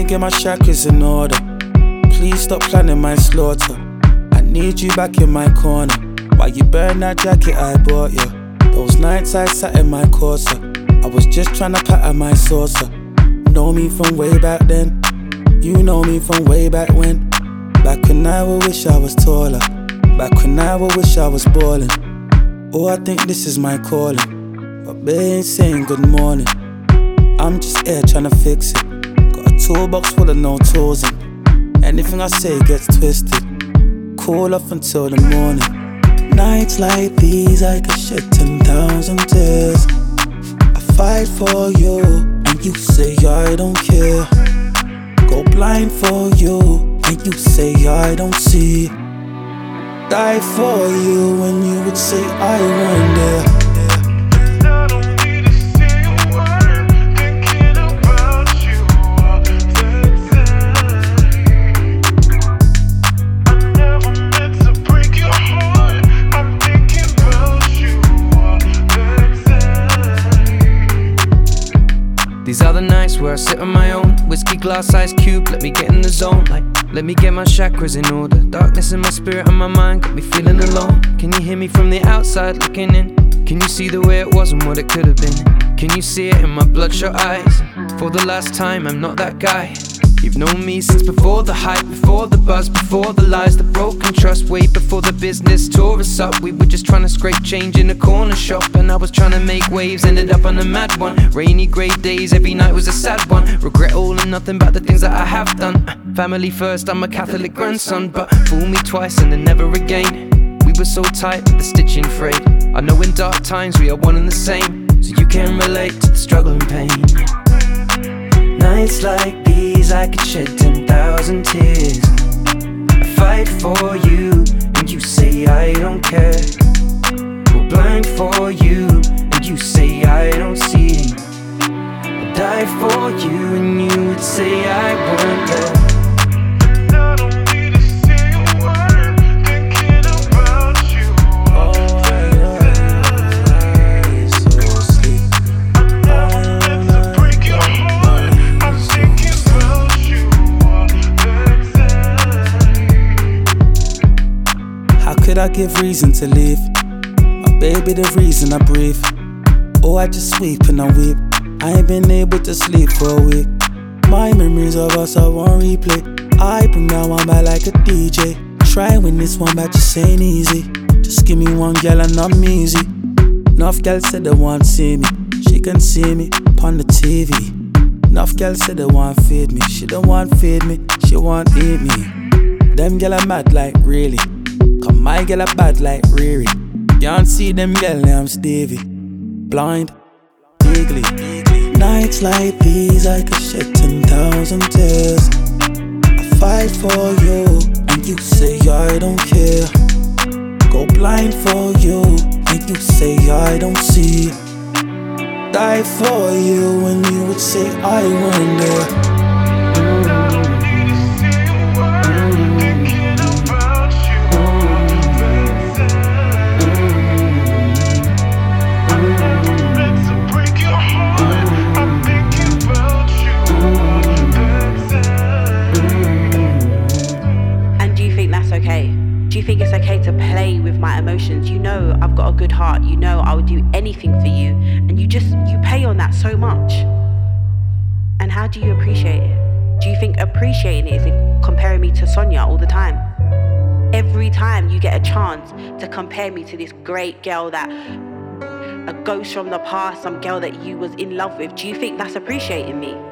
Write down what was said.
get my chakras in order. Please stop planning my slaughter. I need you back in my corner. While you burn that jacket I bought you. Those nights I sat in my Corsa. I was just trying to pattern my saucer. Know me from way back then. You know me from way back when. Back when I would wish I was taller. Back when I would wish I was ballin'. Oh, I think this is my calling. But they ain't saying good morning. I'm just here trying to fix it. Got a toolbox full of no tools in. Anything I say gets twisted. Cool off until the morning. Nights like these I could shed 10,000 tears. I fight for you and you say I don't care. Go blind for you and you say I don't see. Die for you when you would say I weren't there. These are the nights where I sit on my own. Whiskey glass ice cube, let me get in the zone. Like, let me get my chakras in order. Darkness in my spirit and my mind got me feeling alone. Can you hear me from the outside looking in? Can you see the way it was and what it could have been? Can you see it in my bloodshot eyes? For the last time, I'm not that guy. You've known me since before the hype, before the buzz, before the lies, the broken trust, way before the business tore us up. We were just trying to scrape change in a corner shop, and I was trying to make waves, ended up on a mad one. Rainy grey days, every night was a sad one. Regret all and nothing about the things that I have done. Family first, I'm a Catholic grandson, but fool me twice and then never again. We were so tight that the stitching frayed. I know in dark times we are one and the same, so you can relate to the struggle and pain. Nights like these, I could shed 10,000 tears. I fight for you, and you say I don't care. Go blind for you, and you say I don't see. I die for you, and you would say I weren't there. I give reason to leave. My baby the reason I breathe. Oh, I just sweep and I weep. I ain't been able to sleep for a week. My memories of us are on replay. I bring that one back like a DJ. Try win this one back, just ain't easy. Just give me one girl and I'm easy. Enough girls said they want see me. She can see me upon the TV. Enough girls said they want feed me. She don't want feed me, she want eat me. Them girl are mad like really. Come my girl a bad like Riri. Can't see them girl named Stevie. Blind, giggly. Nights like these I could shed 10,000 tears. I fight for you and you say I don't care. Go blind for you and you say I don't see. Die for you when you would say I weren't there. Do you think it's okay to play with my emotions? You know I've got a good heart. You know I would do anything for you. And you pay on that so much. And how do you appreciate it? Do you think appreciating it is comparing me to Sonia all the time? Every time you get a chance to compare me to this great girl that a ghost from the past, some girl that you was in love with, do you think that's appreciating me?